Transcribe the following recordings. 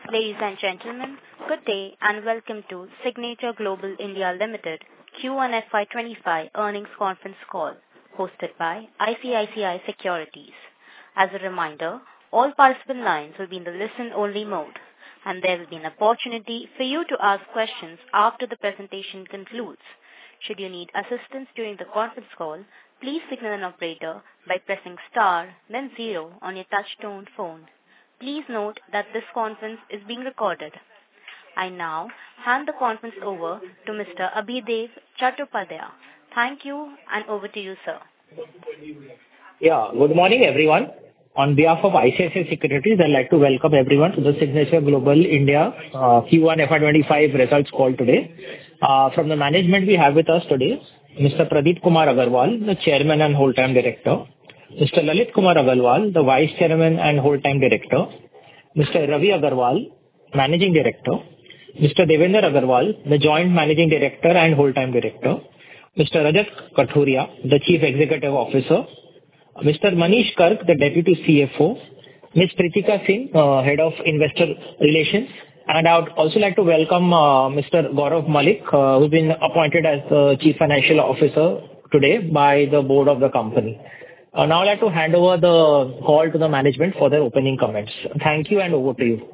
Ladies and gentlemen, good day and welcome to Signature Global (India) Limited Q1 FY25 earnings conference call hosted by ICICI Securities. As a reminder, all participant lines will be in the listen-only mode, and there will be an opportunity for you to ask questions after the presentation concludes. Should you need assistance during the conference call, please signal an operator by pressing star, then 0 on your touch-tone phone. Please note that this conference is being recorded. I now hand the conference over to Mr. Abhidev Chattopadhyay. Thank you, and over to you, sir. Yeah, good morning, everyone. On behalf of ICICI Securities, I'd like to welcome everyone to the Signature Global India Q1 FY25 results call today. From the management, we have with us today Mr. Pradeep Kumar Aggarwal, the Chairman and Whole-Time Director, Mr. Lalit Kumar Agarwal, the Vice Chairman and Whole-Time Director, Mr. Ravi Agarwal, Managing Director, Mr. Devender Agarwal, the Joint Managing Director and Whole-Time Director, Mr. Rajat Kathuria, the Chief Executive Officer, Mr. Manish Kark, the Deputy CFO, Ms. Pritika Singh, Head of Investor Relations, and I would also like to welcome Mr. Gaurav Malik, who's been appointed as the Chief Financial Officer today by the board of the company. Now I'd like to hand over the call to the management for their opening comments. Thank you, and over to you.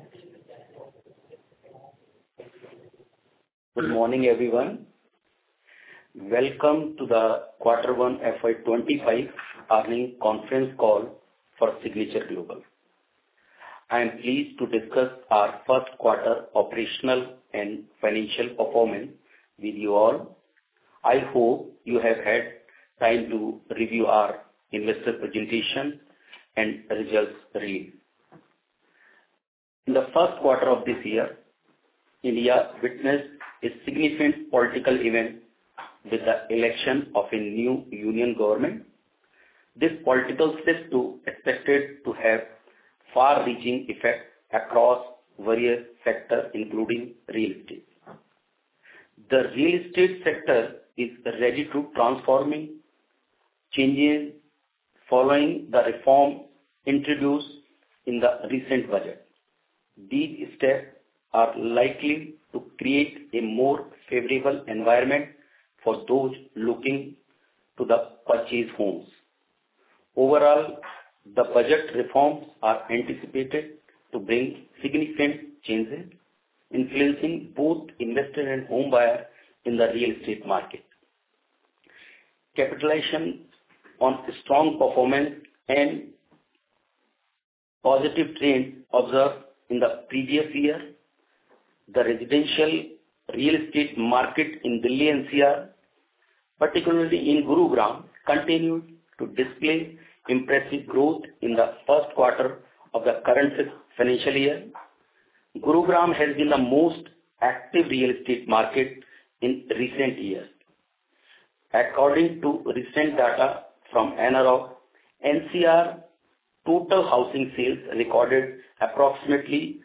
Good morning, everyone. Welcome to the Q1 FY25 earnings conference call for Signature Global. I am pleased to discuss our first quarter operational and financial performance with you all. I hope you have had time to review our investor presentation and results release. In the first quarter of this year, India witnessed a significant political event with the election of a new union government. This political shift is expected to have far-reaching effects across various sectors, including real estate. The real estate sector is ready to transforming changes following the reform introduced in the recent budget. These steps are likely to create a more favorable environment for those looking to purchase homes. Overall, the budget reforms are anticipated to bring significant changes, influencing both investors and home buyers in the real estate market. Capitalization on strong performance and positive trend observed in the previous year, the residential real estate market in Delhi NCR, particularly in Gurugram, continued to display impressive growth in the first quarter of the current financial year. Gurugram has been the most active real estate market in recent years. According to recent data from NRO, NCR total housing sales recorded approximately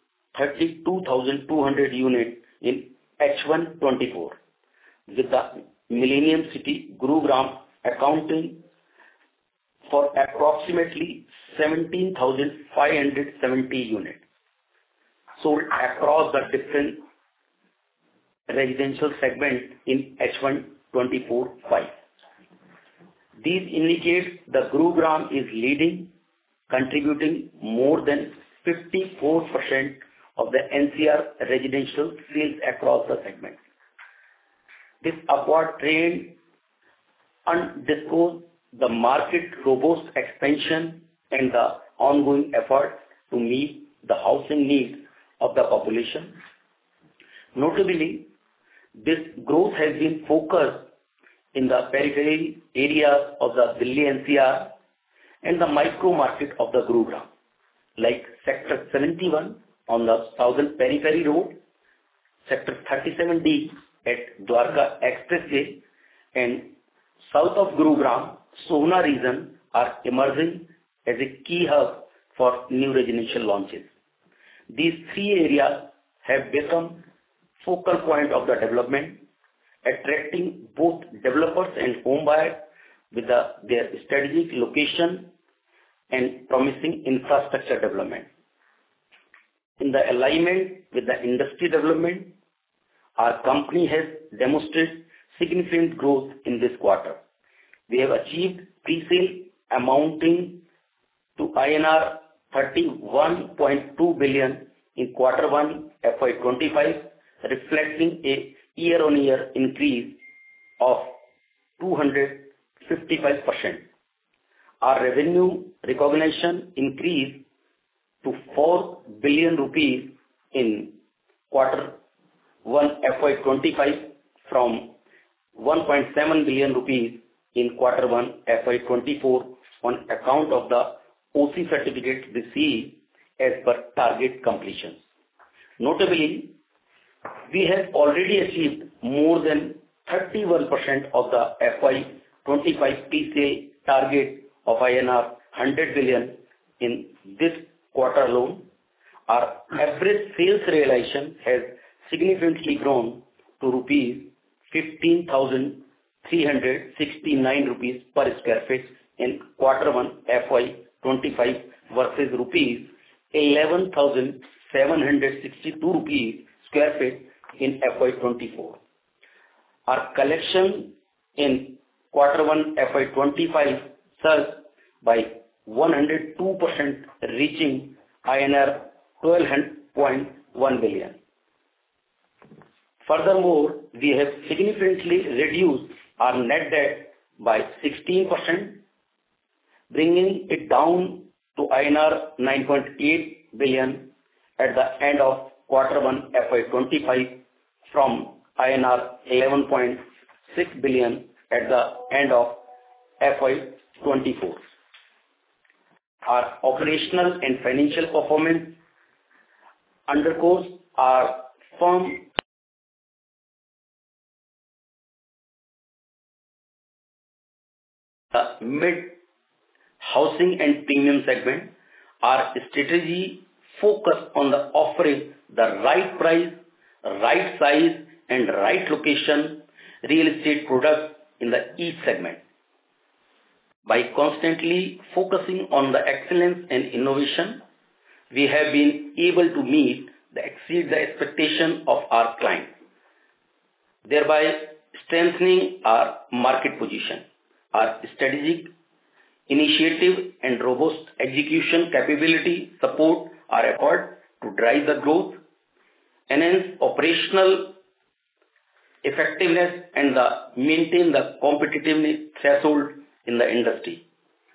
32,200 units in H1-24, with the Millennium City, Gurugram, accounting for approximately 17,570 units sold across the different residential segments in H1-24-5. These indicate the Gurugram is leading, contributing more than 54% of the NCR residential sales across the segment. This upward trend underscores the market robust expansion and the ongoing effort to meet the housing needs of the population. Notably, this growth has been focused in the periphery areas of the Delhi NCR and the micro market of the Gurugram, like Sector 71 on the Southern Periphery Road, Sector 37D at Dwarka Expressway, and south of Gurugram, Sohna region are emerging as a key hub for new residential launches. These three areas have become focal point of the development, attracting both developers and home buyers with their strategic location and promising infrastructure development. in the alignment with the industry development, our company has demonstrated significant growth in this quarter. We have achieved pre-sale amounting to INR 31.2 billion in Q1 FY25, reflecting a year-on-year increase of 255%. Our revenue recognition increased to 4 billion rupees in Q1 FY25 from 1.7 billion rupees in Q1 FY24 on account of the OC certificate received as per target completions. Notably, we have already achieved more than 31% of the FY25 pre-sale target of INR 100 billion in this quarter alone. Our average sales realization has significantly grown to rupees 15,369 rupees per square feet in Q1 FY25 versus rupees 11,762 rupees square feet in FY24. Our collection in Q1 FY25 surged by 102%, reaching INR 12.1 billion. Furthermore, we have significantly reduced our net debt by 16%, bringing it down to INR 9.8 billion at the end of Q1 FY25 from INR 11.6 billion at the end of FY24. Our operational and financial performance underscores our firm mid-housing and premium segment. Our strategy focus on the offering the right price, right size, and right location real estate products in the each segment. By constantly focusing on the excellence and innovation, we have been able to exceed the expectation of our clients, thereby strengthening our market position. Our strategic initiative and robust execution capability support our effort to drive the growth, enhance operational effectiveness, and maintain the competitiveness threshold in the industry.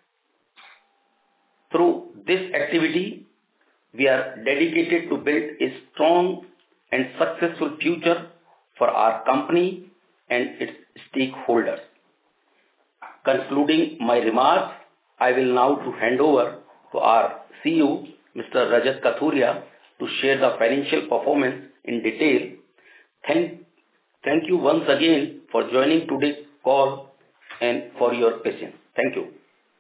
Through this activity, we are dedicated to build a strong and successful future for our company and its stakeholders. Concluding my remarks, I will now hand over to our CEO, Mr. Rajat Kathuria, to share the financial performance in detail. Thank you once again for joining today's call and for your patience. Thank you.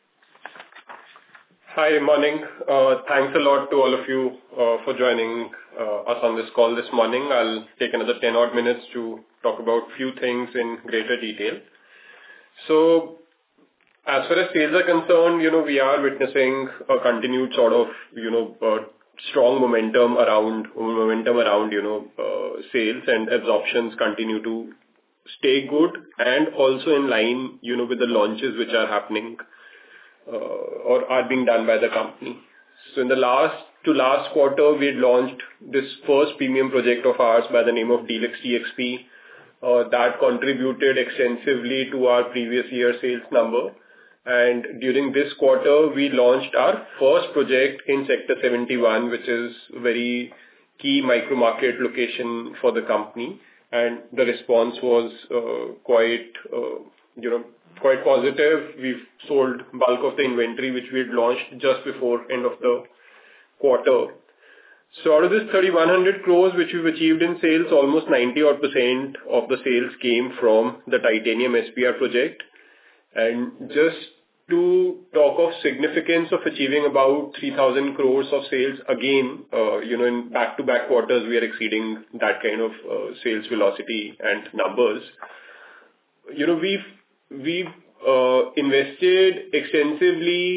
Hi, morning. Thanks a lot to all of you for joining us on this call this morning. I'll take another 10 odd minutes to talk about few things in greater detail. So, as far as sales are concerned, we are witnessing a continued sort of, strong momentum around, sales, and absorptions continue to stay good and also in line, with the launches which are happening or are being done by the company. So in the last quarter, we had launched this first premium project of ours by the name of Deluxe TXP that contributed extensively to our previous year sales number. And during this quarter, we launched our first project in Sector 71, which is a very key micro market location for the company. And the response was quite positive. We've sold bulk of the inventory which we had launched just before end of the quarter. So out of this 3,100 crores which we've achieved in sales, almost 90% of the sales came from the Titanium SPR project. And just to talk of significance of achieving about 3,000 crores of sales again, in back-to-back quarters, we are exceeding that kind of sales velocity and numbers. We've invested extensively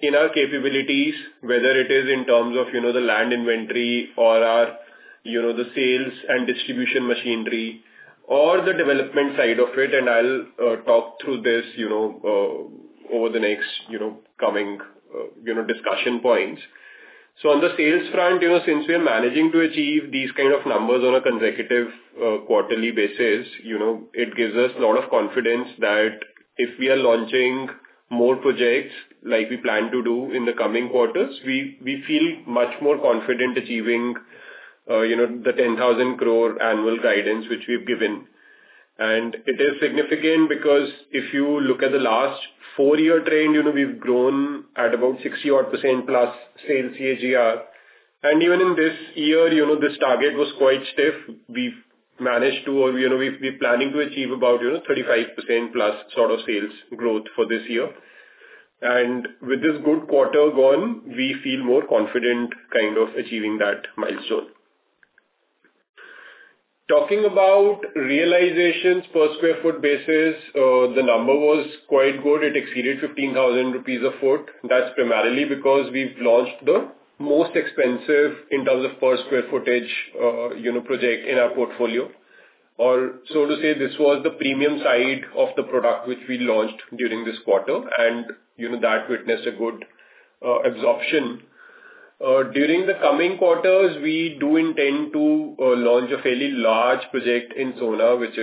in our capabilities, whether it is in terms of, the land inventory or our, the sales and distribution machinery or the development side of it. And I'll talk through this, over the next, coming, discussion points. So on the sales front, since we are managing to achieve these kind of numbers on a consecutive quarterly basis, it gives us a lot of confidence that if we are launching more projects like we plan to do in the coming quarters, we feel much more confident achieving, the 10,000 crore annual guidance which we've given. And it is significant because if you look at the last 4-year trend, we've grown at about 60% plus sales CAGR. And even in this year, this target was quite stiff. We've managed to, or, we're planning to achieve about, 35% plus sort of sales growth for this year. And with this good quarter gone, we feel more confident kind of achieving that milestone. Talking about realizations per square foot basis, the number was quite good. It exceeded 15,000 rupees a foot. That's primarily because we've launched the most expensive in terms of per square footage, project in our portfolio. Or so to say, this was the premium side of the product which we launched during this quarter, and, that witnessed a good absorption. During the coming quarters, we do intend to launch a fairly large project in Sohna, which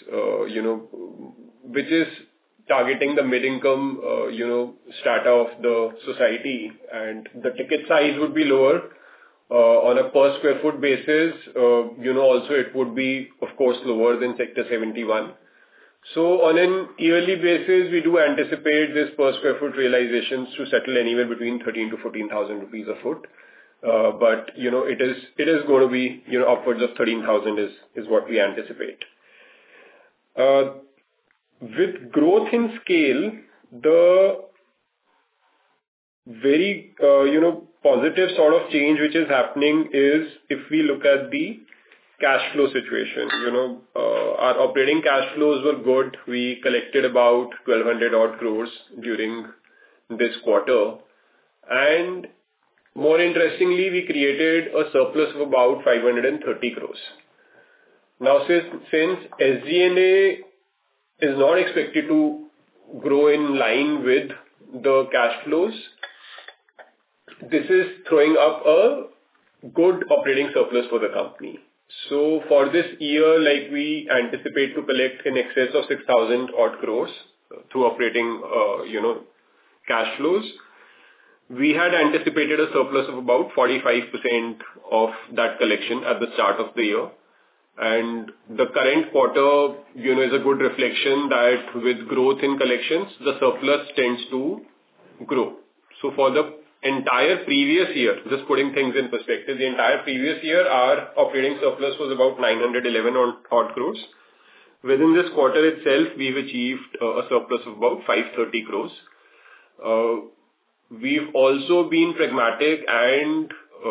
is targeting the mid-income, strata of the society, and the ticket size would be lower on a per square foot basis. Also it would be, of course, lower than Sector 71. So on an yearly basis, we do anticipate this per square foot realizations to settle anywhere between 13,000 to 14,000 rupees a foot. But, it is going to be, upwards of 13,000 is what we anticipate. With growth in scale, the very, positive sort of change which is happening is if we look at the cash flow situation. Our operating cash flows were good. We collected about 1,200 odd crores during this quarter. And more interestingly, we created a surplus of about 530 crores. Now, since SG&A is not expected to grow in line with the cash flows, this is throwing up a good operating surplus for the company. So for this year, like, we anticipate to collect in excess of 6,000 odd crores through operating, cash flows. We had anticipated a surplus of about 45% of that collection at the start of the year. And the current quarter, is a good reflection that with growth in collections, the surplus tends to grow. So for the entire previous year, just putting things in perspective, the entire previous year, our operating surplus was about 911 odd crores. Within this quarter itself, we've achieved a surplus of about 530 crores. We've also been pragmatic and,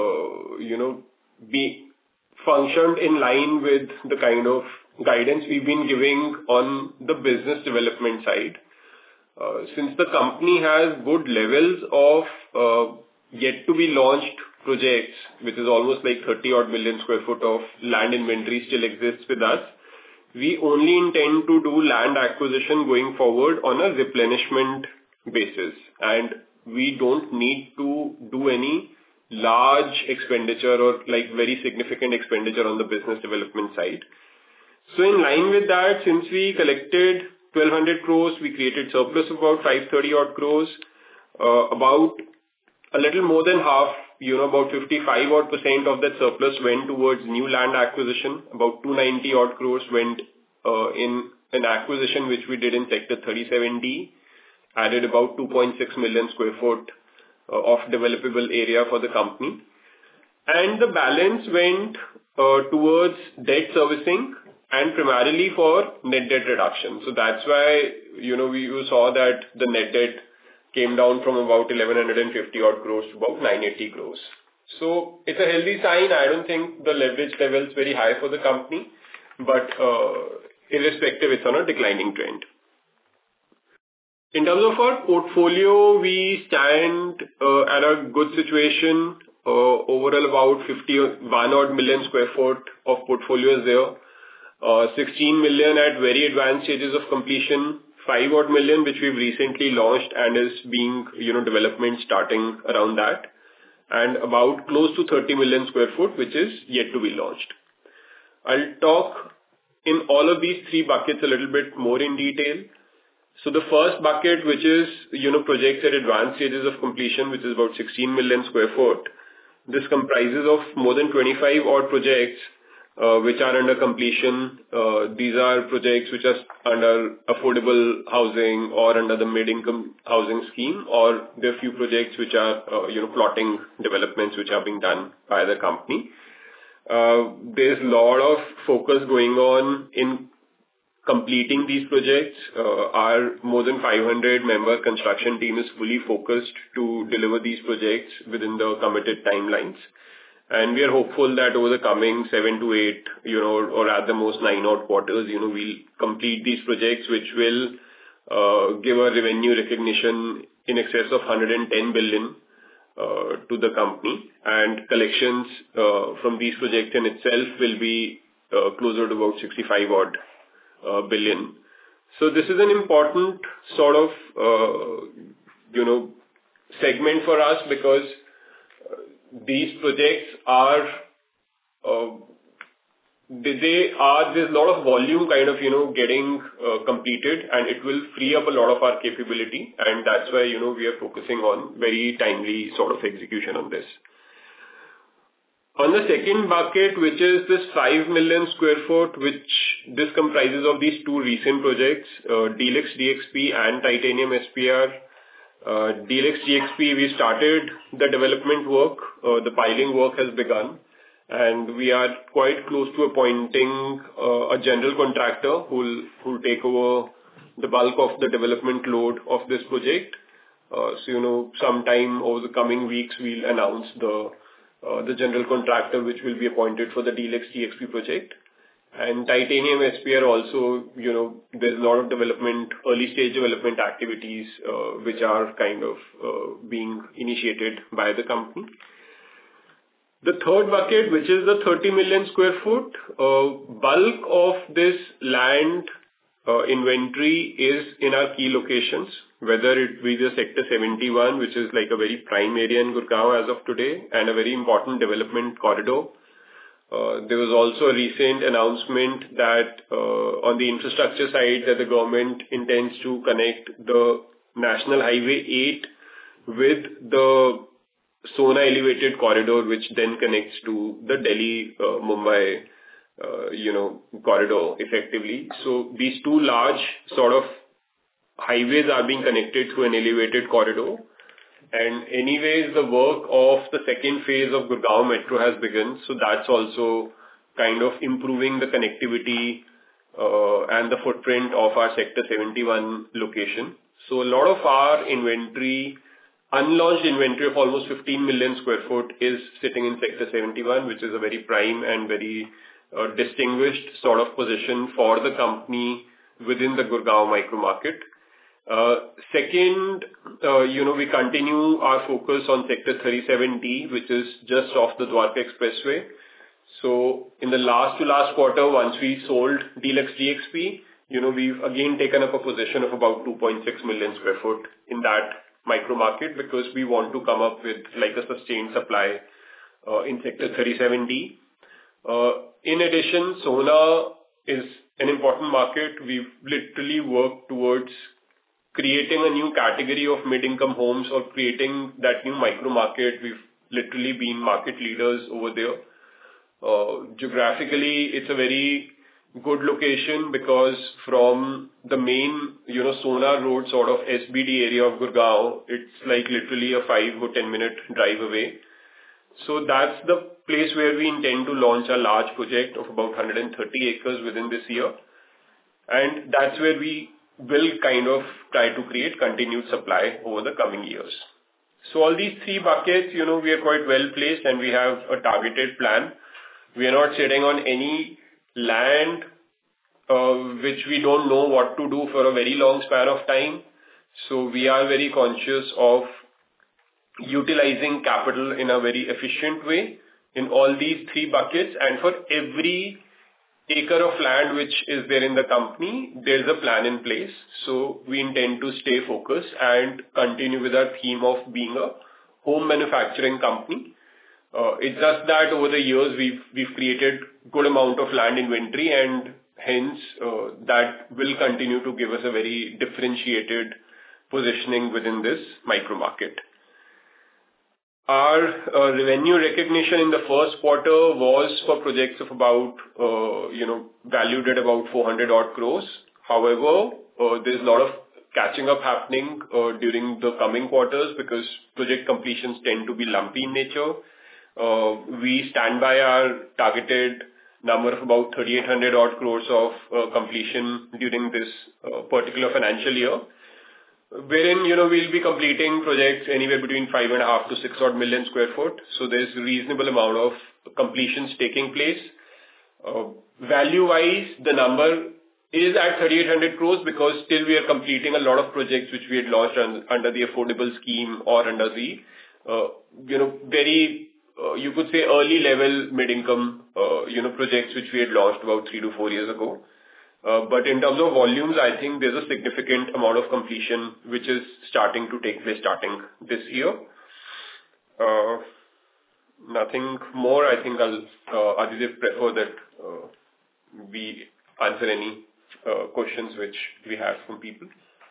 be functioned in line with the kind of guidance we've been giving on the business development side. Since the company has good levels of yet to be launched projects, which is almost like 30 odd million square foot of land inventory still exists with us, we only intend to do land acquisition going forward on a replenishment basis. And we don't need to do any large expenditure or like very significant expenditure on the business development side. So in line with that, since we collected 1,200 crores, we created surplus of about 530 odd crores. About a little more than half, about 55 odd % of that surplus went towards new land acquisition. About 290 odd crores went in an acquisition which we did in Sector 37D, added about 2.6 million square foot of developable area for the company. And the balance went towards debt servicing and primarily for net debt reduction. So that's why, you saw that the net debt came down from about 1,150 odd crores to about 980 crores. So it's a healthy sign. I don't think the leverage level is very high for the company, but irrespective, it's on a declining trend. In terms of our portfolio, we stand at a good situation. Overall, about 51 odd million sq ft of portfolio is there. 16 million at very advanced stages of completion, 5 odd million which we've recently launched and is being, development starting around that, and about close to 30 million sq ft which is yet to be launched. I'll talk in all of these three buckets a little bit more in detail. So the first bucket, which is, projects at advanced stages of completion, which is about 16 million sq ft. This comprises of more than 25 odd projects, which are under completion. These are projects which are under affordable housing or under the mid-income housing scheme, or there are few projects which are, plotting developments which are being done by the company. There's a lot of focus going on in completing these projects. Our more than 500-member construction team is fully focused to deliver these projects within the committed timelines. And we are hopeful that over the coming 7 to 8, or at the most 9 odd quarters, we'll complete these projects, which will give a revenue recognition in excess of 110 billion to the company. And collections from these projects in itself will be closer to about 65 odd billion. So this is an important sort of, segment for us, because these projects are, there's a lot of volume kind of, getting completed, and it will free up a lot of our capability. And that's why, we are focusing on very timely sort of execution on this. On the second bucket, which is this 5 million sq ft, which this comprises of these two recent projects, Delix DXP and Titanium SPR. Delix DXP, we started the development work. The piling work has begun, and we are quite close to appointing a general contractor who will take over the bulk of the development load of this project. So, sometime over the coming weeks, we'll announce the general contractor which will be appointed for the Delix DXP project. And Titanium SPR also, there's a lot of development, early stage development activities, which are kind of being initiated by the company. The third bucket, which is the 30 million sq ft, bulk of this land inventory is in our key locations, whether it be the Sector 71, which is like a very prime area in Gurgaon as of today, and a very important development corridor. There was also a recent announcement that on the infrastructure side, that the government intends to connect the National Highway 8 with the Sona elevated corridor, which then connects to the Delhi-Mumbai corridor effectively. So these two large sort of highways are being connected through an elevated corridor. And anyways, the work of the second phase of Gurgaon Metro has begun. So that's also kind of improving the connectivity and the footprint of our Sector 71 location. So a lot of our inventory, unlaunched inventory of almost 15 million sq ft is sitting in Sector 71, which is a very prime and very distinguished sort of position for the company within the Gurgaon micro market. Second, we continue our focus on Sector 37D, which is just off the Dwarka Expressway. So in the last quarter, once we sold Delix DXP, we've again taken up a position of about 2.6 million sq ft in that micro market, because we want to come up with like a sustained supply in Sector 37D. In addition, Sona is an important market. We've literally worked towards creating a new category of mid-income homes, or creating that new micro market. We've literally been market leaders over there. Geographically, it's a very good location, because from the main, Sona Road sort of SBD area of Gurgaon, it's like literally a 5 or 10 minute drive away. So that's the place where we intend to launch a large project of about 130 acres within this year. And that's where we will kind of try to create continued supply over the coming years. So all these three buckets, we are quite well placed, and we have a targeted plan. We are not sitting on any land which we don't know what to do for a very long span of time. So we are very conscious of utilizing capital in a very efficient way in all these three buckets. And for every acre of land which is there in the company, there's a plan in place. So we intend to stay focused and continue with our theme of being a home manufacturing company. It's just that over the years we've created good amount of land inventory, and hence that will continue to give us a very differentiated positioning within this micro market. Our revenue recognition in the first quarter was for projects of about, valued at about 400 odd crores. However, there's a lot of catching up happening during the coming quarters because project completions tend to be lumpy in nature. We stand by our targeted number of about 3,800 odd crores of completion during this particular financial year, wherein, we'll be completing projects anywhere between 5.5 to 6 odd million square foot. So there's a reasonable amount of completions taking place. Value-wise, the number is at 3,800 crores because still we are completing a lot of projects which we had launched under the affordable scheme or under the, very, you could say early level mid-income, projects which we had launched about 3 to 4 years ago. But in terms of volumes, I think there's a significant amount of completion which is starting to take place starting this year. Nothing more. I think I'll Aditya prefer that we answer any questions which we have from people.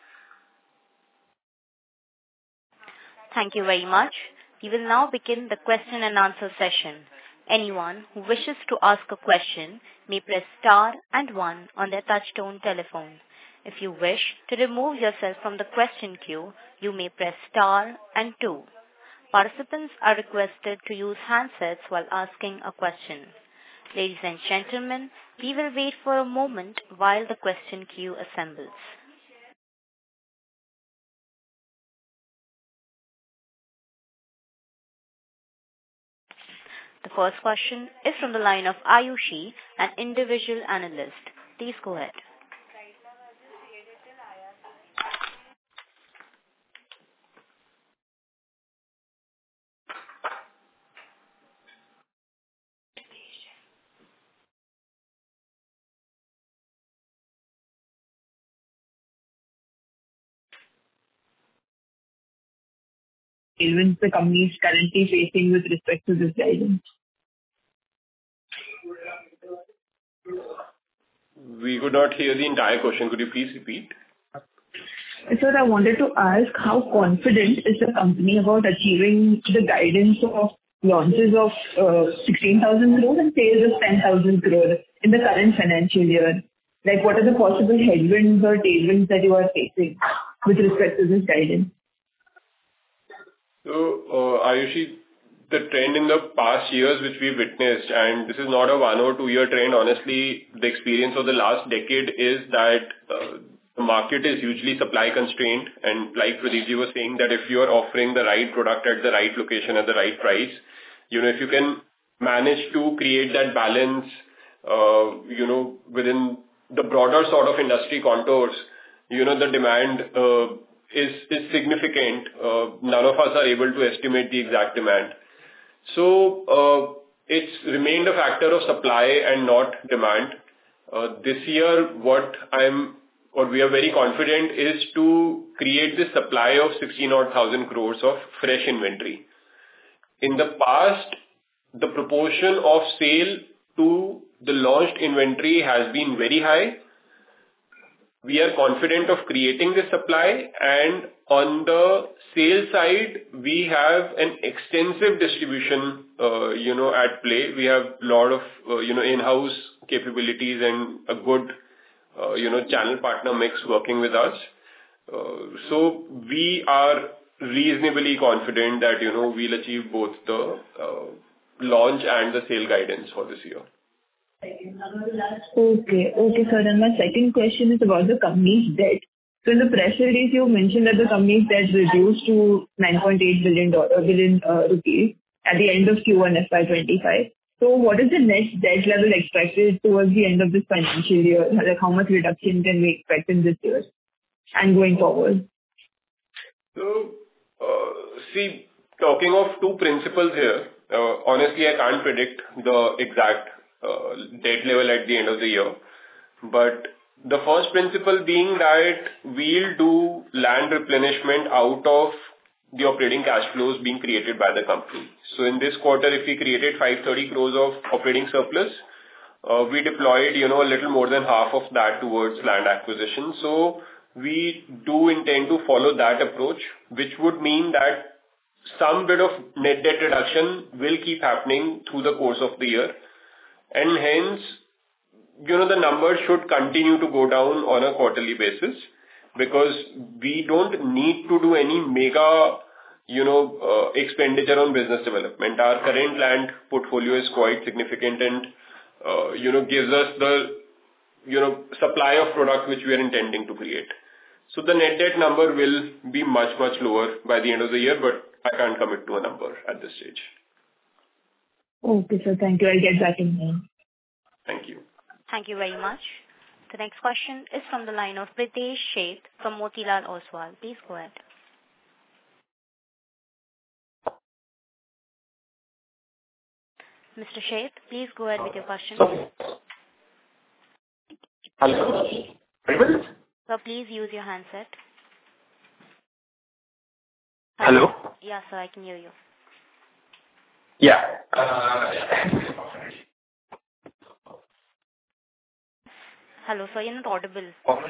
Thank you very much. We will now begin the question and answer session. Anyone who wishes to ask a question may press star and 1 on their touchtone telephone. If you wish to remove yourself from the question queue, you may press star and 2. Participants are requested to use handsets while asking a question. Ladies and gentlemen, we will wait for a moment while the question queue assembles. The first question is from the line of Ayushi, an individual analyst. Please go ahead. Even the company is currently facing with respect to this guidance? We could not hear the entire question. Could you please repeat? Sir, I wanted to ask how confident is the company about achieving the guidance of launches of 16,000 crores and sales of 10,000 crores in the current financial year? Like, what are the possible headwinds or tailwinds that you are facing with respect to this guidance? So, Ayushi, the trend in the past years which we've witnessed, and this is not a 1 or 2 year trend, honestly, the experience of the last decade is that the market is hugely supply constrained. And like Pradeep was saying, that if you are offering the right product at the right location at the right price, if you can manage to create that balance, within the broader sort of industry contours, the demand is significant. None of us are able to estimate the exact demand. So it's remained a factor of supply and not demand. This year, what we are very confident is to create this supply of 16,000 crores of fresh inventory. In the past, the proportion of sale to the launched inventory has been very high. We are confident of creating this supply, and on the sales side, we have an extensive distribution, at play. We have a lot of, in-house capabilities and a good, channel partner mix working with us. So we are reasonably confident that, we'll achieve both the launch and the sale guidance for this year. Okay, sir. And my second question is about the company's debt. So in the press release, you mentioned that the company's debt reduced to 9.8 billion rupees at the end of Q1 FY25. So what is the net debt level expected towards the end of this financial year? Like, how much reduction can we expect in this year and going forward? So, see, talking of two principles here, honestly, I can't predict the exact debt level at the end of the year. But the first principle being that we'll do land replenishment out of the operating cash flows being created by the company. So in this quarter, if we created 530 crores of operating surplus, we deployed, a little more than half of that towards land acquisition. So we do intend to follow that approach, which would mean that some bit of net debt reduction will keep happening through the course of the year. And hence, the numbers should continue to go down on a quarterly basis because we don't need to do any mega, expenditure on business development. Our current land portfolio is quite significant and, gives us the, supply of product which we are intending to create. So the net debt number will be much, much lower by the end of the year, but I can't commit to a number at this stage. Okay, sir. Thank you. I'll get back in line. Thank you. Thank you very much. The next question is from the line of Pritesh Sheth from Motilal Oswal. Please go ahead. Mr. Sheth, please go ahead with your question. Hello. Sir, please use your handset. Hello. Yeah, sir, I can hear you. Yeah. Hello, sir, you're not audible.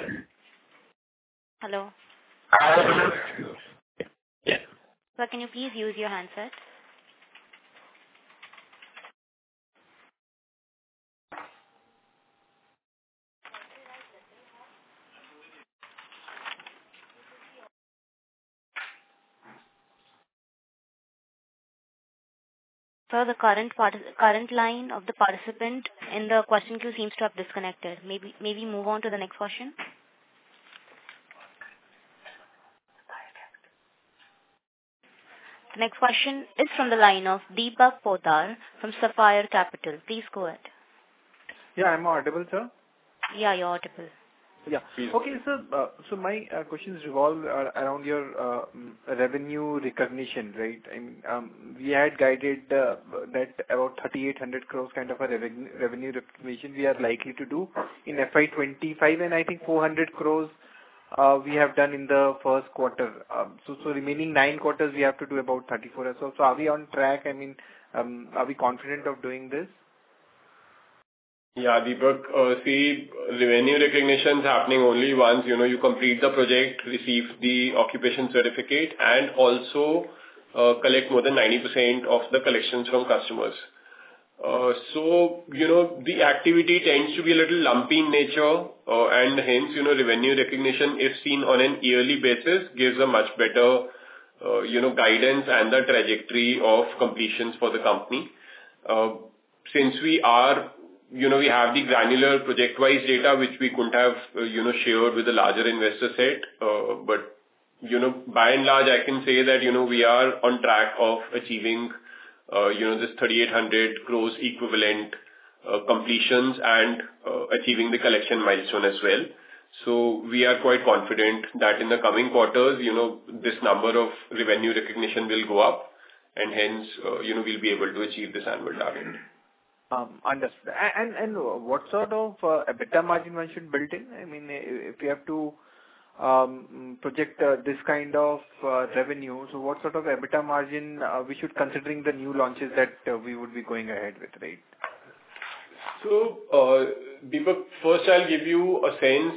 Hello. Yeah. Sir, can you please use your handset? Sir, the current line of the participant in the question queue seems to have disconnected. Maybe move on to the next question. The next question is from the line of Deepak Poddar from Sapphire Capital. Please go ahead. Yeah, I'm audible, sir. Yeah, you're audible. Yeah. Okay, sir. So my questions revolve around your revenue recognition, right? I mean, we had guided that about 3,800 crores kind of a revenue recognition we are likely to do in FY25, and I think 400 crores we have done in the first quarter. So remaining 9 quarters we have to do about 34 or so. So are we on track? I mean, are we confident of doing this? Yeah, Deepak, see, revenue recognition is happening only once, you complete the project, receive the occupation certificate, and also collect more than 90% of the collections from customers. So, the activity tends to be a little lumpy in nature, and hence, revenue recognition, if seen on an yearly basis, gives a much better, guidance and the trajectory of completions for the company. Since we are we have the granular project-wise data, which we couldn't have, shared with a larger investor set. But, by and large, I can say that, we are on track of achieving, this 3,800 crores equivalent completions and achieving the collection milestone as well. So we are quite confident that in the coming quarters, this number of revenue recognition will go up, and hence, we'll be able to achieve this annual target. Understood. And what sort of EBITDA margin one should build in? I mean, if you have to project this kind of revenue, so what sort of EBITDA margin we should, considering the new launches that we would be going ahead with, right? So, Deepak, first I'll give you a sense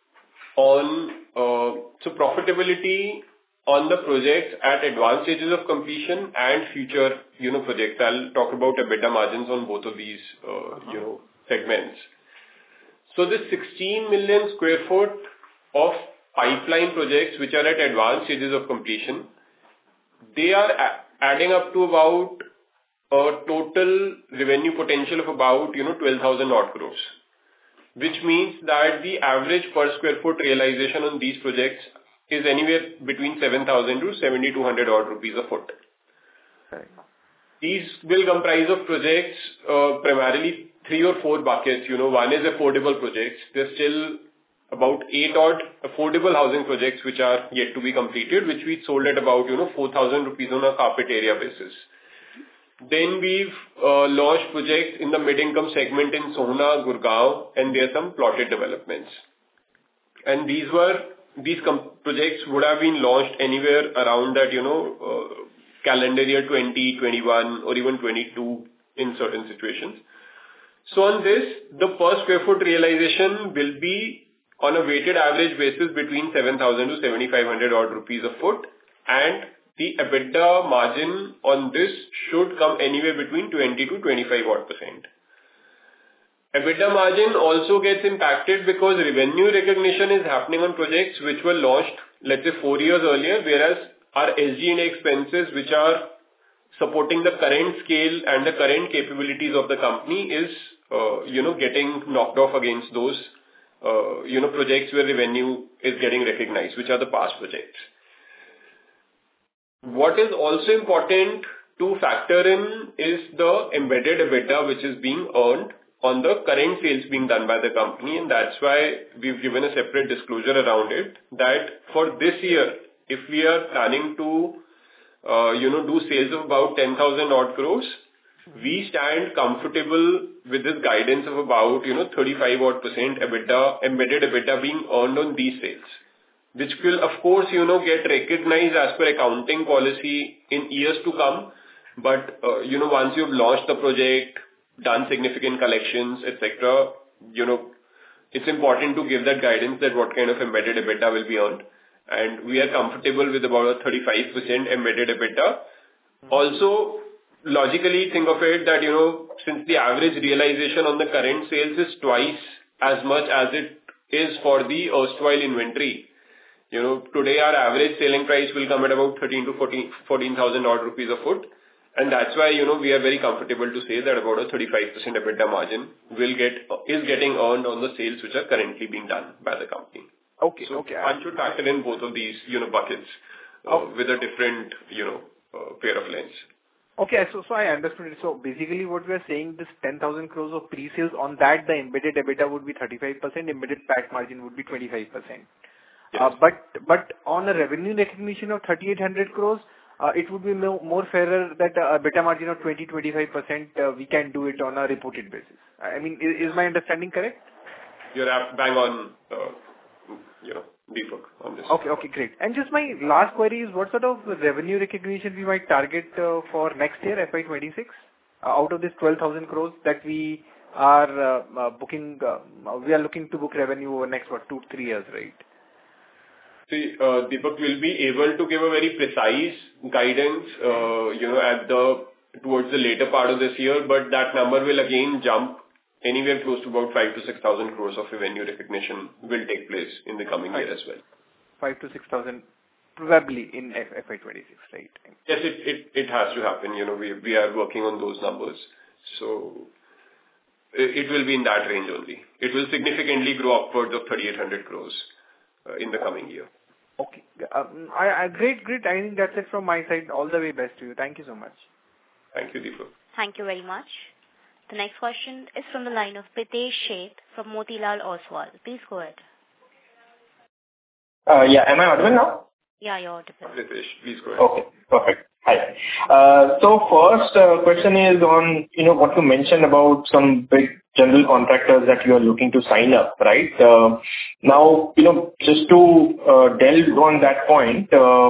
on so profitability on the projects at advanced stages of completion and future, projects. I'll talk about EBITDA margins on both of these, segments. So this 16 million square foot of pipeline projects which are at advanced stages of completion, they are adding up to about a total revenue potential of about, 12,000 odd crores, which means that the average per square foot realization on these projects is anywhere between 7,000 to 7,200 odd rupees a foot. Right. These will comprise of projects, primarily 3 or 4 buckets. One is affordable projects. There's still about 8 odd affordable housing projects which are yet to be completed, which we sold at about, 4,000 rupees on a carpet area basis. Then we've launched projects in the mid-income segment in Sohna, Gurgaon, and there are some plotted developments. And these projects would have been launched anywhere around that, calendar year 20, 21, or even 22 in certain situations. So on this, the per square foot realization will be on a weighted average basis between 7,000 to 7,500 odd rupees a foot, and the EBITDA margin on this should come anywhere between 20 to 25 odd %. EBITDA margin also gets impacted because revenue recognition is happening on projects which were launched, let's say, 4 years earlier, whereas our SG&A expenses, which are supporting the current scale and the current capabilities of the company, is, getting knocked off against those, projects where revenue is getting recognized, which are the past projects. What is also important to factor in is the embedded EBITDA, which is being earned on the current sales being done by the company, and that's why we've given a separate disclosure around it, that for this year, if we are planning to, do sales of about 10,000 odd crores, we stand comfortable with this guidance of about, 35 odd % EBITDA, embedded EBITDA being earned on these sales, which will, of course, get recognized as per accounting policy in years to come. But, once you've launched the project, done significant collections, etc., it's important to give that guidance that what kind of embedded EBITDA will be earned. And we are comfortable with about a 35% embedded EBITDA. Also, logically think of it that, since the average realization on the current sales is twice as much as it is for the erstwhile inventory, today our average selling price will come at about 13 to 14,000 odd rupees a foot. And that's why, we are very comfortable to say that about a 35% EBITDA margin is getting earned on the sales which are currently being done by the company. Okay. So one should factor in both of these, buckets with a different, pair of lens. Okay, so I understood it. So basically what we are saying, this 10,000 crores of pre-sales, on that the embedded EBITDA would be 35%, embedded PAT margin would be 25%. Yes. But on a revenue recognition of 3,800 crores, it would be more fairer that EBITDA margin of 20-25%, we can do it on a reported basis. I mean, is my understanding correct? You're bang on, Deepak, on this. Okay, great. And just my last query is, what sort of revenue recognition we might target for next year, FY26, out of this 12,000 crores that we are booking? We are looking to book revenue over next 2-3 years, right? See, Deepak will be able to give a very precise guidance, towards the later part of this year, but that number will again jump anywhere close to about 5,000 to 6,000 crores of revenue recognition will take place in the coming year as well. 5,000 to 6,000 probably in FY26, right? Yes, it has to happen. We are working on those numbers. So it will be in that range only. It will significantly grow upwards of 3,800 crores in the coming year. Okay. Great. I think that's it from my side. All the way best to you. Thank you so much. Thank you, Deepak. Thank you very much. The next question is from the line of Pritesh Sheth from Motilal Oswal. Please go ahead. Am I audible now? Yeah, you're audible. Pritesh, please go ahead. Okay, perfect. Hi. So first question is on, what you mentioned about some big general contractors that you are looking to sign up, right? Now, just to delve on that point,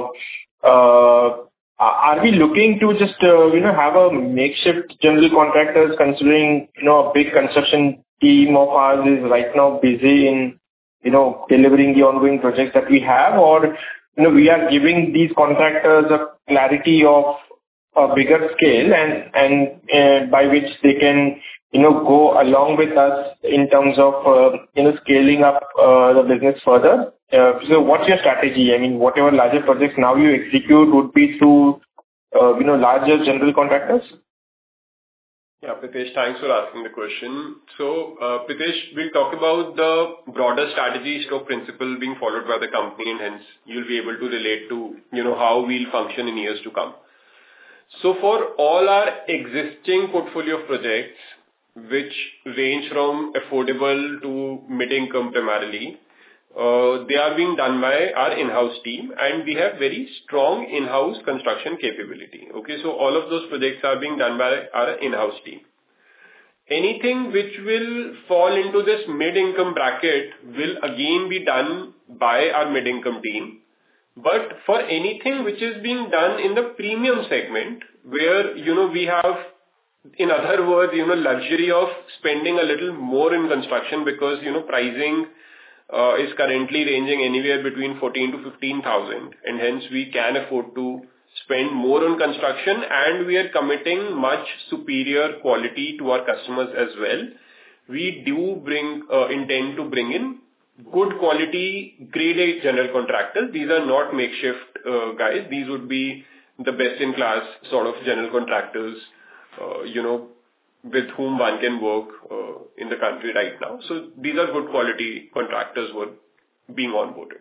are we looking to just, have a makeshift general contractors, considering, a big construction team of ours is right now busy in, delivering the ongoing projects that we have, or, we are giving these contractors a clarity of a bigger scale and by which they can, go along with us in terms of, scaling up the business further. So what's your strategy? I mean, whatever larger projects now you execute would be through, larger general contractors? Yeah, Pritesh, thanks for asking the question. So, Pritesh, we'll talk about the broader strategy stroke principle being followed by the company, and hence you'll be able to relate to, how we'll function in years to come. So for all our existing portfolio of projects, which range from affordable to mid-income primarily, they are being done by our in-house team, and we have very strong in-house construction capability. Okay, so all of those projects are being done by our in-house team. Anything which will fall into this mid-income bracket will again be done by our mid-income team. But for anything which is being done in the premium segment, where, we have, in other words, luxury of spending a little more in construction because, pricing is currently ranging anywhere between 14 to 15,000, and hence we can afford to spend more on construction, and we are committing much superior quality to our customers as well. We do intend to bring in good quality grade A general contractors. These are not makeshift guys. These would be the best in class sort of general contractors, with whom one can work in the country right now. So these are good quality contractors who are being onboarded.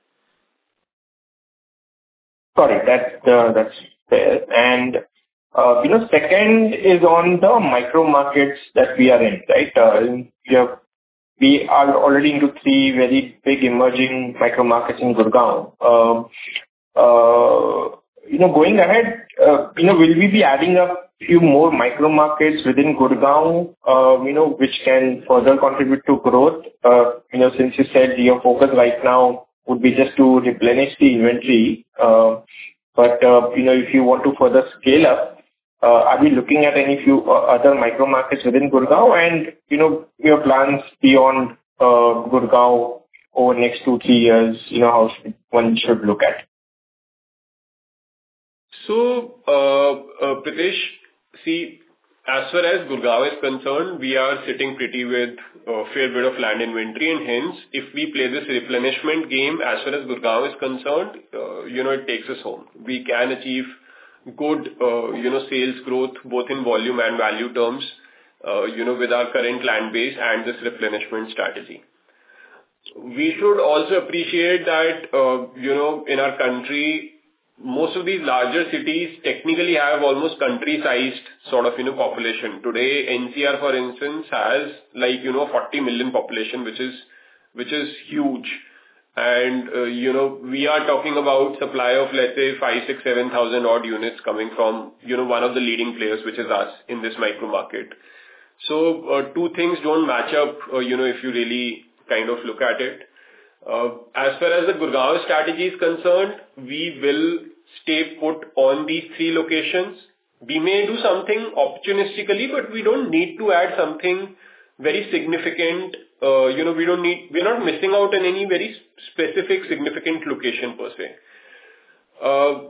Sorry, that's fair. And, second is on the micro markets that we are in, right? We are already into 3 very big emerging micro markets in Gurgaon. Going ahead, will we be adding up few more micro markets within Gurgaon, which can further contribute to growth? Since you said your focus right now would be just to replenish the inventory. But if you want to further scale up, are we looking at any few other micro markets within Gurgaon and, your plans beyond Gurgaon over the next 2-3 years, how one should look at? So, Pritesh, see, as far as Gurgaon is concerned, we are sitting pretty with a fair bit of land inventory, and hence, if we play this replenishment game as far as Gurgaon is concerned, it takes us home. We can achieve good, sales growth, both in volume and value terms, with our current land base and this replenishment strategy. We should also appreciate that, in our country, most of these larger cities technically have almost country-sized sort of, population. Today, NCR, for instance, has 40 million population, which is huge. And, we are talking about supply of, let's say, 5, 6, 7,000 odd units coming from, one of the leading players, which is us in this micro market. So, 2 things don't match up, if you really kind of look at it. As far as the Gurgaon strategy is concerned, we will stay put on these 3 locations. We may do something opportunistically, but we don't need to add something very significant. We're not missing out on any very specific significant location per se.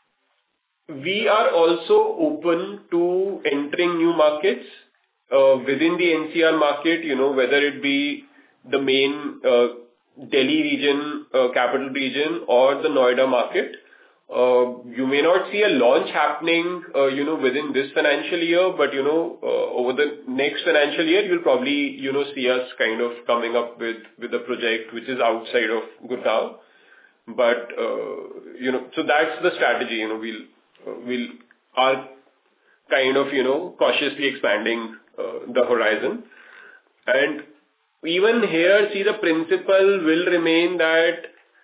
We are also open to entering new markets within the NCR market, whether it be the main Delhi region, capital region, or the Noida market. You may not see a launch happening, within this financial year, but, over the next financial year, you'll probably, see us kind of coming up with a project which is outside of Gurgaon. But, so that's the strategy, we'll are kind of, cautiously expanding the horizon. And even here, see, the principle will remain that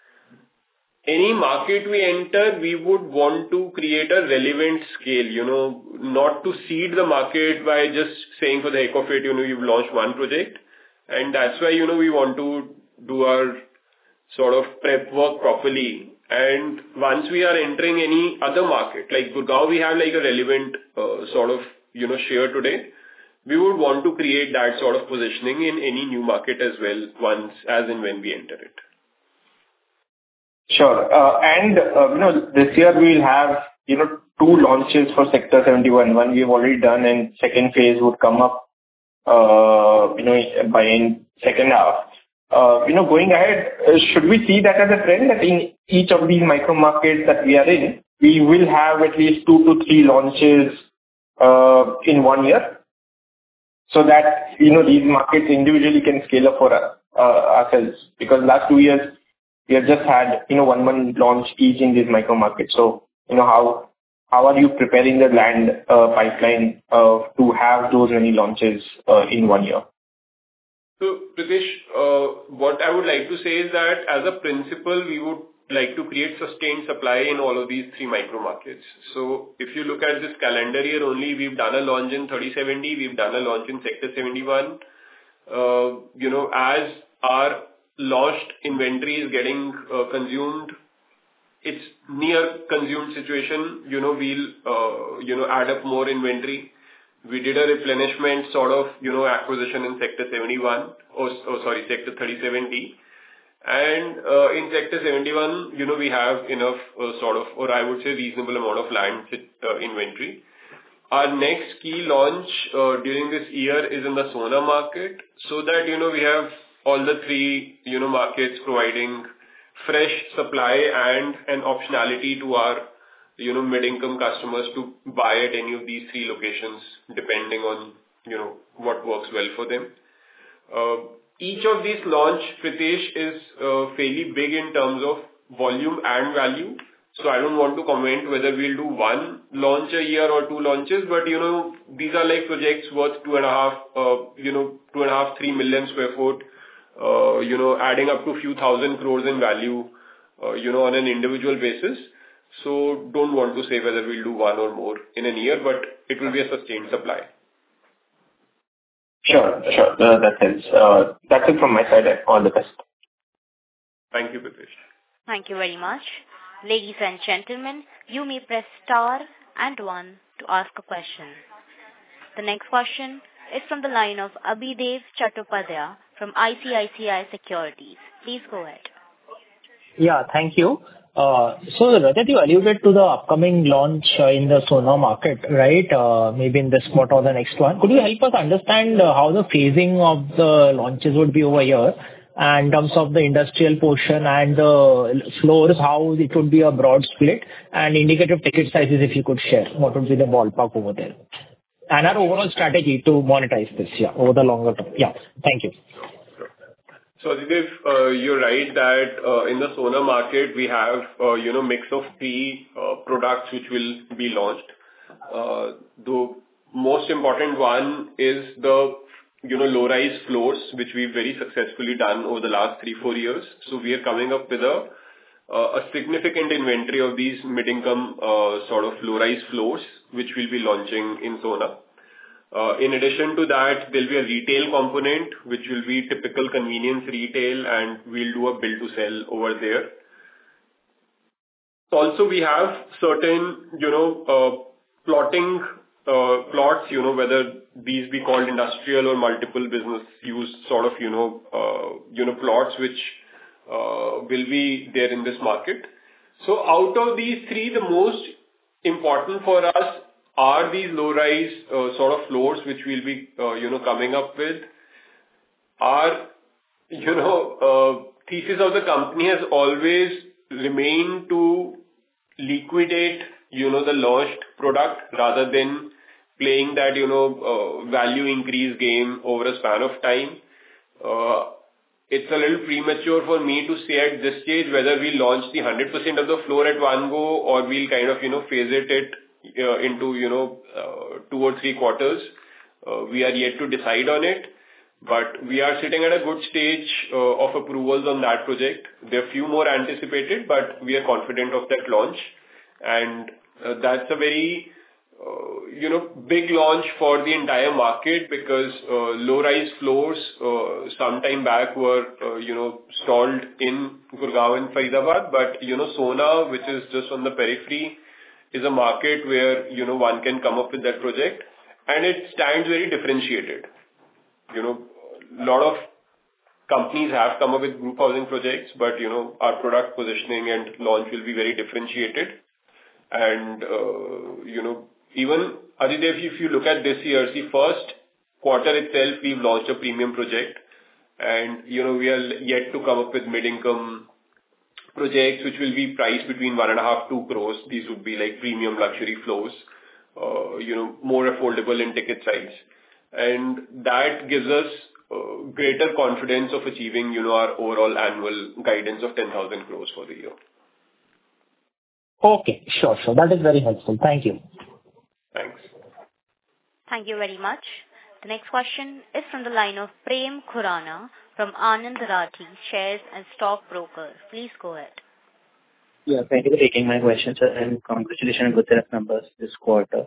any market we enter, we would want to create a relevant scale, not to seed the market by just saying for the heck of it, you've launched one project. And that's why, we want to do our sort of prep work properly. And once we are entering any other market, like Gurgaon, we have like a relevant sort of, share today. We would want to create that sort of positioning in any new market as well, once as and when we enter it. Sure. And, this year we will have, 2 launches for Sector 71. One we've already done, and second phase would come up, by in second half. Going ahead, should we see that as a trend that in each of these micro markets that we are in, we will have at least 2 to 3 launches in 1 year? So that, these markets individually can scale up for ourselves. Because last 2 years, we have just had, 1 launch each in these micro markets. So, how are you preparing the land pipeline to have those many launches in 1 year? So, Pritesh, what I would like to say is that as a principle, we would like to create sustained supply in all of these three micro markets. So if you look at this calendar year only, we've done a launch in 3070, we've done a launch in Sector 71. As our launched inventory is getting consumed, it's near consumed situation, we'll add up more inventory. We did a replenishment sort of, acquisition in Sector 71, Sector 3070. And in Sector 71, we have enough or I would say reasonable amount of land inventory. Our next key launch during this year is in the Sohna market, so that, we have all the three, markets providing fresh supply and an optionality to our, mid-income customers to buy at any of these three locations, depending on, what works well for them. Each of these launch, Pritesh, is fairly big in terms of volume and value. So I don't want to comment whether we'll do one launch a year or two launches, but, these are like projects worth 2.5, 3 million square foot, adding up to a few thousand crores in value, on an individual basis. So don't want to say whether we'll do one or more in a year, but it will be a sustained supply. Sure. That helps. That's it from my side. All the best. Thank you, Pritesh. Thank you very much. Ladies and gentlemen, you may press star and one to ask a question. The next question is from the line of Abhidev Chattopadhyay from ICICI Securities. Please go ahead. Yeah, thank you. So Rajat, you alluded to the upcoming launch in the Sohna market, right? Maybe in this quarter or the next one. Could you help us understand how the phasing of the launches would be over here? And in terms of the industrial portion and the floors, how it would be a broad split, and indicative ticket sizes, if you could share, what would be the ballpark over there? And our overall strategy to monetize this, over the longer term. Yeah, thank you. So, Adhidev, you're right that in the Sohna market, we have, mix of three products which will be launched. The most important one is the, low-rise floors, which we've very successfully done over the last 3-4 years. So we are coming up with a significant inventory of these mid-income sort of low-rise floors, which we'll be launching in Sohna. In addition to that, there'll be a retail component, which will be typical convenience retail, and we'll do a build to sell over there. Also, we have certain, plotting plots, whether these be called industrial or multiple business use sort of, plots which will be there in this market. So out of these three, the most important for us are these low-rise sort of floors, which we'll be, coming up with. Our, thesis of the company has always remained to liquidate, the launched product rather than playing that, value increase game over a span of time. It's a little premature for me to say at this stage whether we launch the 100% of the floor at one go or we'll kind of, phase it into, 2 or 3 quarters. We are yet to decide on it, but we are sitting at a good stage of approvals on that project. There are few more anticipated, but we are confident of that launch. And that's a very, big launch for the entire market because low-rise floors some time back were, stalled in Gurgaon and Faridabad. But, Sohna, which is just on the periphery, is a market where, one can come up with that project, and it stands very differentiated. A lot of companies have come up with group housing projects, but, our product positioning and launch will be very differentiated. And, even, Adhidev, if you look at this year, first quarter itself, we've launched a premium project, and, we are yet to come up with mid-income projects, which will be priced between 1.5-2 crores. These would be like premium luxury floors, more affordable in ticket size. And that gives us greater confidence of achieving, our overall annual guidance of 10,000 crores for the year. Okay, sure. That is very helpful. Thank you. Thanks. Thank you very much. The next question is from the line of Prem Khurana from Anand Rathi Shares and Stock Broker. Please go ahead. Yeah, thank you for taking my question, sir, and congratulations on good set of numbers this quarter.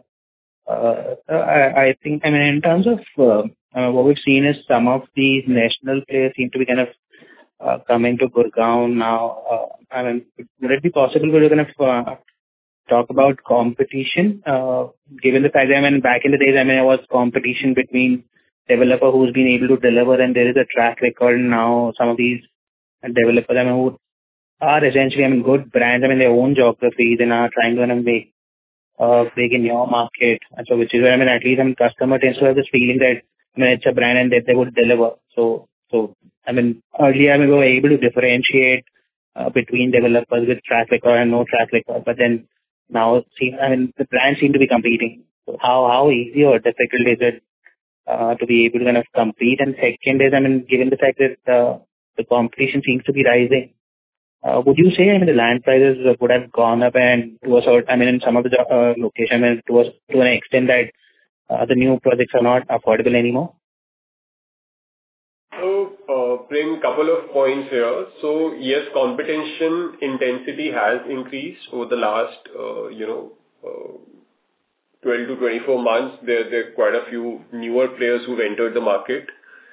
I think, I mean, in terms of what we've seen is some of these national players seem to be kind of coming to Gurgaon now. I mean, would it be possible for you to kind of talk about competition, given the fact that, I mean, back in the days, I mean, there was competition between developer who's been able to deliver, and there is a track record now. Some of these developers, I mean, who are essentially, I mean, good brands, I mean, their own geography, they are trying to kind of make big in your market. And so, which is where, I mean, at least, I mean, customer tends to have this feeling that, I mean, it's a brand and that they would deliver. So, I mean, earlier, I mean, we were able to differentiate between developers with track record and no track record, but then now, I mean, the brands seem to be competing. So how easy or difficult is it to be able to kind of compete? And second is, I mean, given the fact that the competition seems to be rising, would you say, I mean, the land prices would have gone up and to a certain, I mean, in some of the locations, I mean, to an extent that the new projects are not affordable anymore? So, Prem, couple of points here. So, yes, competition intensity has increased over the last, 12 to 24 months. There are quite a few newer players who've entered the market.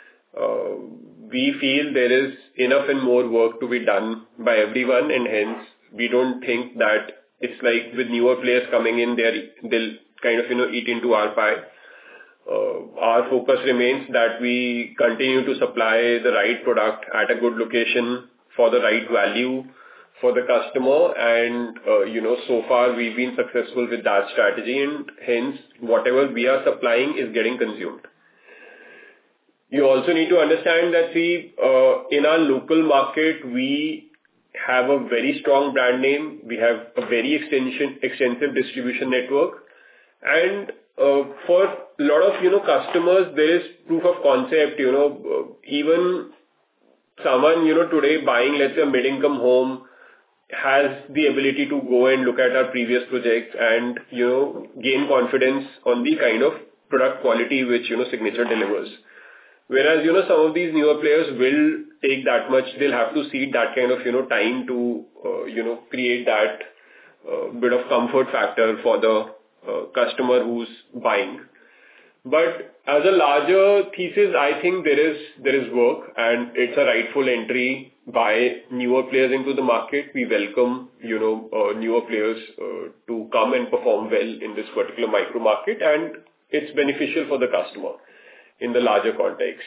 We feel there is enough and more work to be done by everyone, and hence we don't think that it's like with newer players coming in, they'll kind of, eat into our pie. Our focus remains that we continue to supply the right product at a good location for the right value for the customer, and so far we've been successful with that strategy, and hence whatever we are supplying is getting consumed. You also need to understand that in our local market, we have a very strong brand name. We have a very extensive distribution network, and for a lot of customers, there is proof of concept. Even someone today buying, let's say, a mid-income home has the ability to go and look at our previous projects and gain confidence on the kind of product quality which Signature delivers. Whereas, some of these newer players will take that much, they'll have to cede that kind of, time to, create that bit of comfort factor for the customer who's buying. But as a larger thesis, I think there is work, and it's a rightful entry by newer players into the market. We welcome, newer players to come and perform well in this particular micro market, and it's beneficial for the customer in the larger context.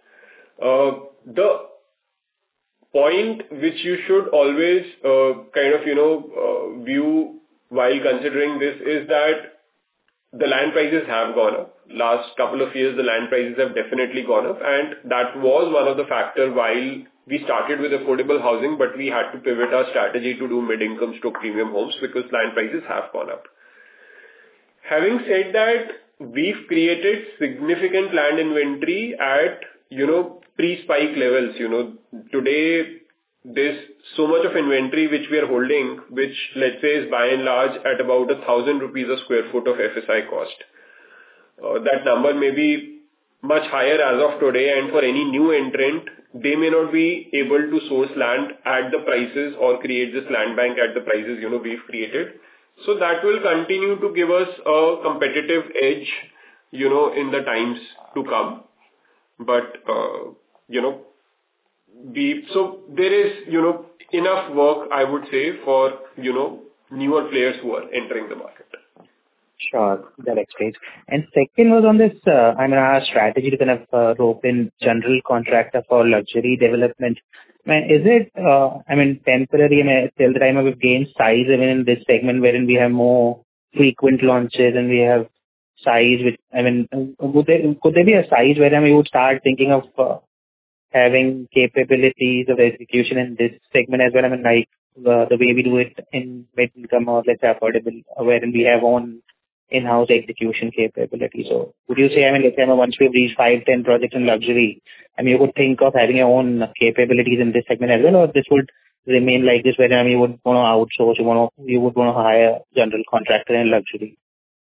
The point which you should always view while considering this is that the land prices have gone up. Last couple of years, the land prices have definitely gone up, and that was one of the factors while we started with affordable housing, but we had to pivot our strategy to do mid-income to premium homes because land prices have gone up. Having said that, we've created significant land inventory at, pre-spike levels. Today, there's so much of inventory which we are holding, which let's say is by and large at about 1,000 rupees a square foot of FSI cost. That number may be much higher as of today, and for any new entrant, they may not be able to source land at the prices or create this land bank at the prices, we've created. So that will continue to give us a competitive edge, in the times to come. But, so there is, enough work, I would say, for, newer players who are entering the market. Sure, that explains. And second was on this, our strategy to kind of rope in general contractor for luxury development. Is it, temporary, till the time we've gained size, even in this segment wherein we have more frequent launches and we have size, which, could there be a size where we would start thinking of having capabilities of execution in this segment as well? Like the way we do it in mid-income or let's say affordable, wherein we have own in-house execution capability. So would you say, let's say once we've reached 5-10 projects in luxury, you would think of having your own capabilities in this segment as well, or this would remain like this where you would want to outsource, you would want to hire general contractor in luxury?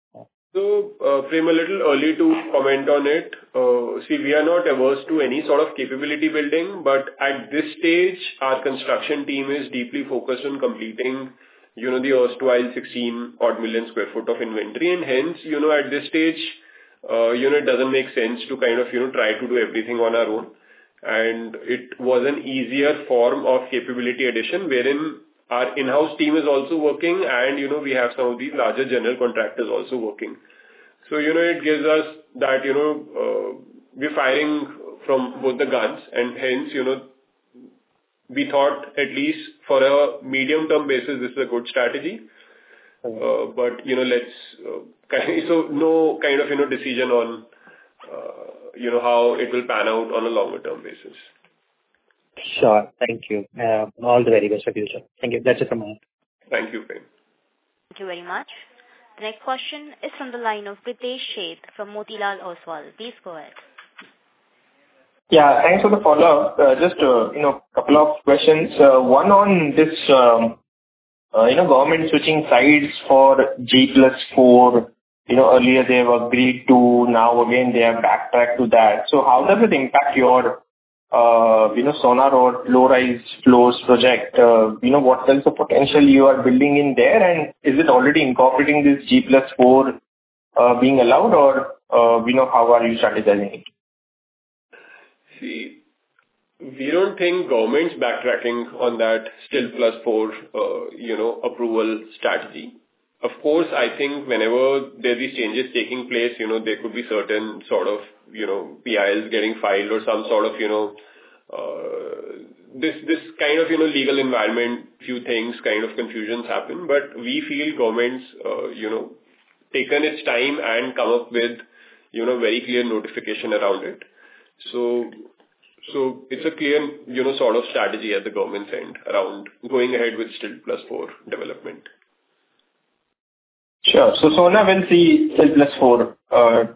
So, Prem, a little early to comment on it. See, we are not averse to any sort of capability building, but at this stage, our construction team is deeply focused on completing, the erstwhile 16 odd million sq ft of inventory, and hence, at this stage, it doesn't make sense to kind of, try to do everything on our own. And it was an easier form of capability addition, wherein our in-house team is also working, and, we have some of these larger general contractors also working. So, it gives us that, we're firing from both the guns, and hence, we thought at least for a medium-term basis, this is a good strategy. But, so no kind of, decision on, how it will pan out on a longer-term basis. Sure. Thank you. All the very best for future. Thank you. That's it from my end. Thank you, Prem. Thank you very much. The next question is from the line of Pritesh Sheth from Motilal Oswal. Please go ahead. Yeah, thanks for the follow-up. Just, couple of questions. One on this, government switching sides for G+4. Earlier they have agreed to, now again they have backtracked to that. So how does it impact your, Sohna Road low-rise floors project? What else the potential you are building in there, and is it already incorporating this G+4 being allowed, or, how are you strategizing it? See, we don't think government's backtracking on that still +4, approval strategy. Of course, I think whenever there are these changes taking place, there could be certain sort of, PILs getting filed or some sort of, this kind of, legal environment, few things, kind of confusions happen. But we feel government's, taken its time and come up with, very clear notification around it. So it's a clear, sort of strategy at the government's end around going ahead with still +4 development. Sure. So Sohna will see still +4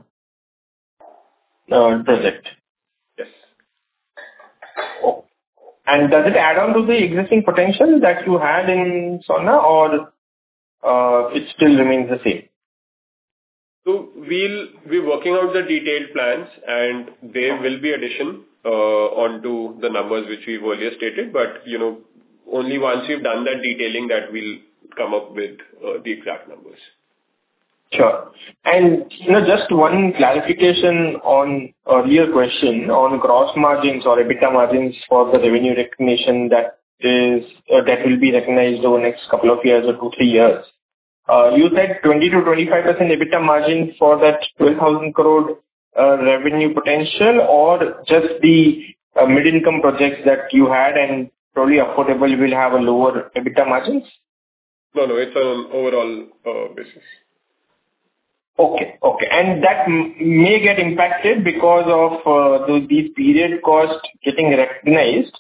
project. Yes. Oh. And does it add on to the existing potential that you had in Sohna, or it still remains the same? So we're working out the detailed plans, and there will be addition onto the numbers which we've earlier stated. But, only once we've done that detailing that we'll come up with the exact numbers. Sure. And, just one clarification on earlier question on gross margins or EBITDA margins for the revenue recognition that will be recognized over the next couple of years or 2-3 years. You said 20 to 25% EBITDA margin for that 12,000 crore revenue potential, or just the mid-income projects that you had and probably affordable will have a lower EBITDA margins? No, it's an overall basis. Okay. And that may get impacted because of these period costs getting recognized,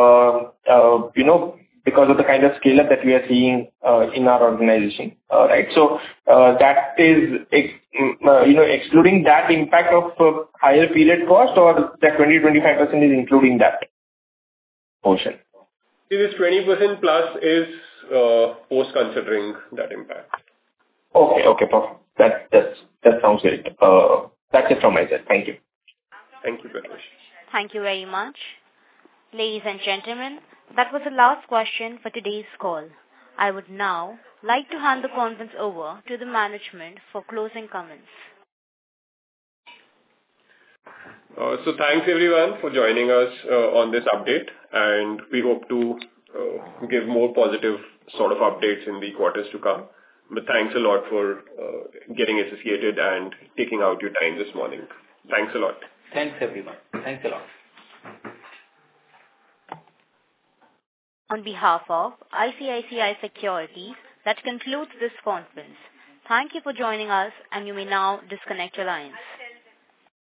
because of the kind of scale-up that we are seeing in our organization. Right? So that is, excluding that impact of higher period cost, or that 20-25% is including that portion? See, this 20% plus is post-considering that impact. Okay, perfect. That sounds great. That's it from my side. Thank you. Thank you, Prakash. Thank you very much. Ladies and gentlemen, that was the last question for today's call. I would now like to hand the conference over to the management for closing comments. So thanks everyone for joining us on this update, and we hope to give more positive sort of updates in the quarters to come. But thanks a lot for getting associated and taking out your time this morning. Thanks a lot. Thanks everyone. Thanks a lot. On behalf of ICICI Securities, that concludes this conference. Thank you for joining us, and you may now disconnect your lines.